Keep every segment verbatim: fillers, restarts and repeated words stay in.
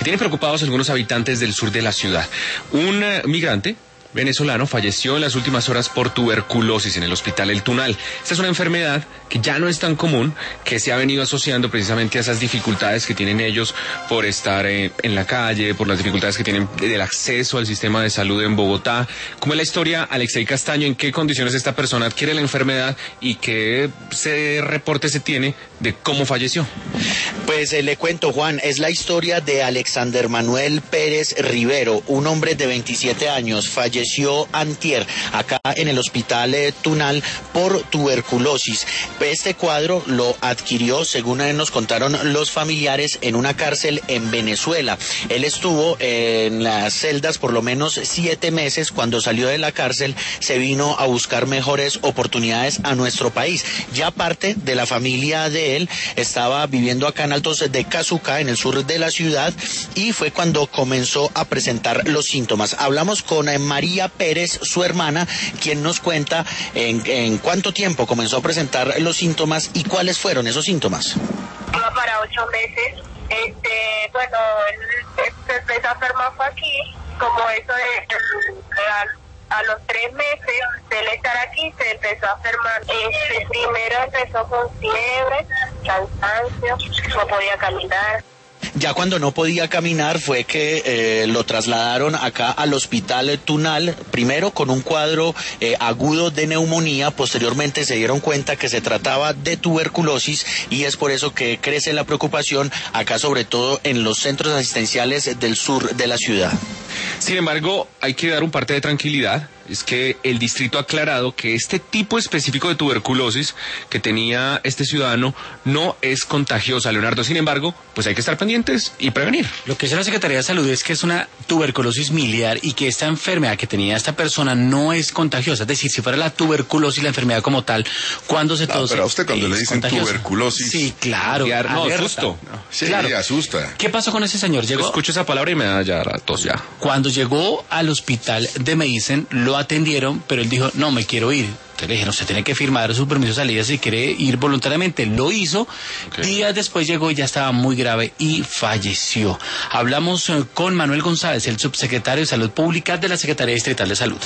que tiene preocupados algunos habitantes del sur de la ciudad. Un uh, migrante venezolano falleció en las últimas horas por tuberculosis en el hospital El Tunal. Esta es una enfermedad que ya no es tan común, que se ha venido asociando precisamente a esas dificultades que tienen ellos por estar eh, en la calle, por las dificultades que tienen del acceso al sistema de salud en Bogotá. ¿Cómo es la historia, Alexei Castaño? ¿En qué condiciones esta persona adquiere la enfermedad y qué se reporte se tiene de cómo falleció? Pues eh, le cuento, Juan, es la historia de Alexander Manuel Pérez Rivero, un hombre de veintisiete años, falleció Falleció antier acá en el hospital eh, Tunal por tuberculosis. Este cuadro lo adquirió, según nos contaron los familiares, en una cárcel en Venezuela. Él estuvo eh, en las celdas por lo menos siete meses. Cuando salió de la cárcel se vino a buscar mejores oportunidades a nuestro país. Ya parte de la familia de él estaba viviendo acá en Altos de Cazuca, en el sur de la ciudad, y fue cuando comenzó a presentar los síntomas. Hablamos con eh, María Pérez, su hermana, quien nos cuenta en, en cuánto tiempo comenzó a presentar los síntomas y cuáles fueron esos síntomas. Iba para ocho meses, este, bueno, él se empezó a enfermar fue aquí, como eso de, a, a los tres meses de él estar aquí se empezó a enfermar. Este, primero empezó con fiebre, cansancio, no podía caminar. Ya cuando no podía caminar fue que eh, lo trasladaron acá al hospital Tunal, primero con un cuadro eh, agudo de neumonía, posteriormente se dieron cuenta que se trataba de tuberculosis y es por eso que crece la preocupación acá, sobre todo en los centros asistenciales del sur de la ciudad. Sin embargo, hay que dar un parte de tranquilidad. Es que el distrito ha aclarado que este tipo específico de tuberculosis que tenía este ciudadano no es contagiosa, Leonardo. Sin embargo, pues hay que estar pendientes y prevenir. Lo que dice la Secretaría de Salud es que es una tuberculosis miliar y que esta enfermedad que tenía esta persona no es contagiosa. Es decir, si fuera la tuberculosis, la enfermedad como tal, cuando se tose... No, pero a usted cuando le dicen contagiosa. Tuberculosis... Sí, claro. Ya, no, asusto. No, sí, claro. asusta. ¿Qué pasó con ese señor? Llegó... Yo escucho esa palabra y me da ya la tos ya. Cuando llegó al hospital de Medicine, lo atendieron, pero él dijo, no, me quiero ir. Entonces le dijeron, se tiene que firmar su permiso de salida si quiere ir voluntariamente. Lo hizo. Okay. Días después llegó y ya estaba muy grave y falleció. Hablamos eh, con Manuel González, el subsecretario de Salud Pública de la Secretaría Distrital de Salud.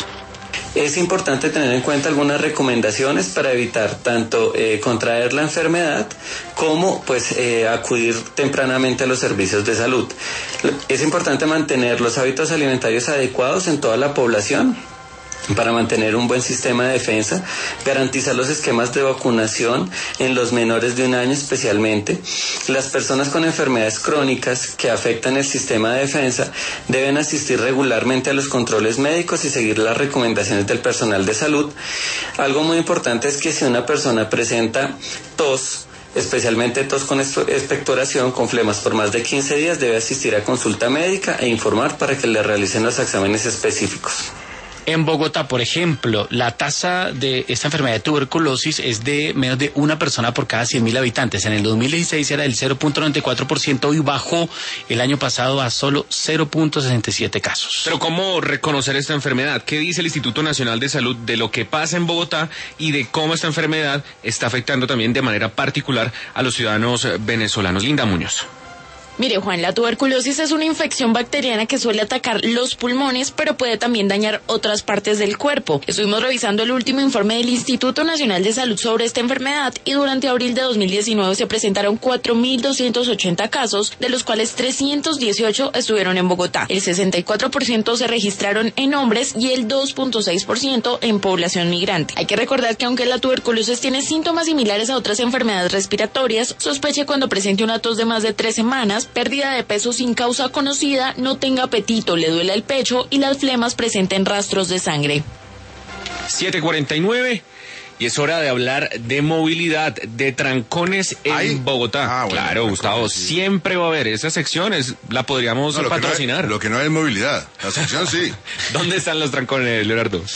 Es importante tener en cuenta algunas recomendaciones para evitar tanto eh, contraer la enfermedad como pues eh, acudir tempranamente a los servicios de salud. Es importante mantener los hábitos alimentarios adecuados en toda la población para mantener un buen sistema de defensa, garantizar los esquemas de vacunación en los menores de un año especialmente. Las personas con enfermedades crónicas que afectan el sistema de defensa deben asistir regularmente a los controles médicos y seguir las recomendaciones del personal de salud. Algo muy importante es que si una persona presenta tos, especialmente tos con expectoración, con flemas por más de quince días, debe asistir a consulta médica e informar para que le realicen los exámenes específicos. En Bogotá, por ejemplo, la tasa de esta enfermedad de tuberculosis es de menos de una persona por cada cien mil habitantes. En el dos mil dieciséis era del cero punto noventa y cuatro por ciento y bajó el año pasado a solo cero punto sesenta y siete casos. Pero ¿cómo reconocer esta enfermedad? ¿Qué dice el Instituto Nacional de Salud de lo que pasa en Bogotá y de cómo esta enfermedad está afectando también de manera particular a los ciudadanos venezolanos? Linda Muñoz. Mire, Juan, la tuberculosis es una infección bacteriana que suele atacar los pulmones, pero puede también dañar otras partes del cuerpo. Estuvimos revisando el último informe del Instituto Nacional de Salud sobre esta enfermedad y durante abril de dos mil diecinueve se presentaron cuatro mil doscientos ochenta casos, de los cuales trescientos dieciocho estuvieron en Bogotá. El sesenta y cuatro por ciento se registraron en hombres y el dos punto seis por ciento en población migrante. Hay que recordar que aunque la tuberculosis tiene síntomas similares a otras enfermedades respiratorias, sospeche cuando presente una tos de más de tres semanas, pérdida de peso sin causa conocida, no tenga apetito, le duela el pecho y las flemas presenten rastros de sangre. siete cuarenta y nueve y es hora de hablar de movilidad, de trancones en ¿Ay? Bogotá. Ah, bueno, claro, Gustavo, sí. Siempre va a haber esas secciones, la podríamos no, lo patrocinar. Que no hay, lo que no hay es movilidad, la sección sí. ¿Dónde están los trancones, Leonardo?